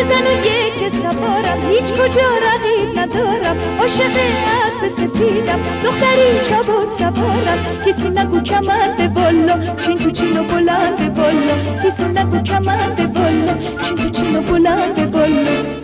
زن و یک سوارم، هیچ کجا رقیب ندارم. عاشق اسب سفیدم، دختری چابک سوارم. کسی نگو کمند والا، چین تو چین و بلند والا. کسی نگو کمند والا، چین تو چین و بلند والا.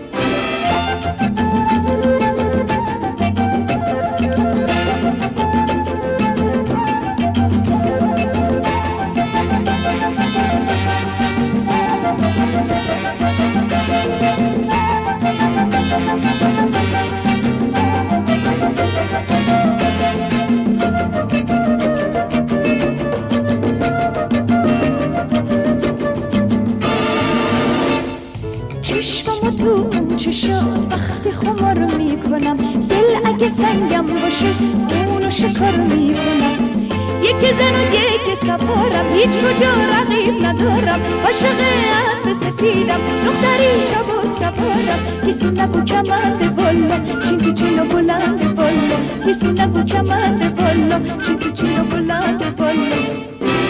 چشممو تو اون چشات وقتی خمار میکنم، دل اگه سنگم باشه اونو شکار میکنم. یک زن و یک سوارم، هیچ کجا رقیب ندارم. عاشق اسب سفیدم، دختری چابک سوارم. کسی نگو کمند والا، چین تو چین و بلند والا. کسی نگو کمند والا، چین تو چین و بلند والا.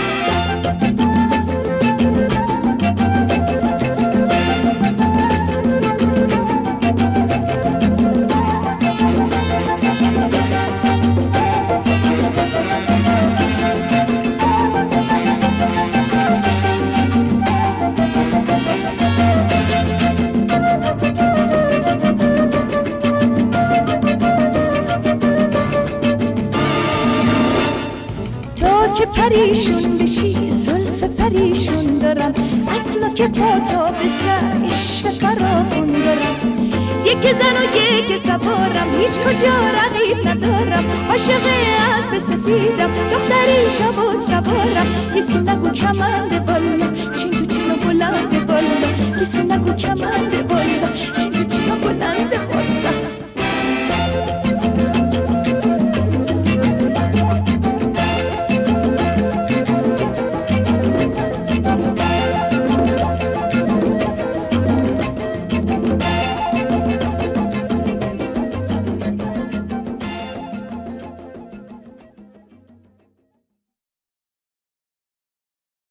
که پریشون بشی زلف پریشون دارم، اصلا که پا تا به سر عشق فراخون دارم. یک زن و یک سوارم، هیچ کجا رقیب ندارم. عاشق اسب سفیدم، دختری چابک سوارم. کسی نگو کمند والا،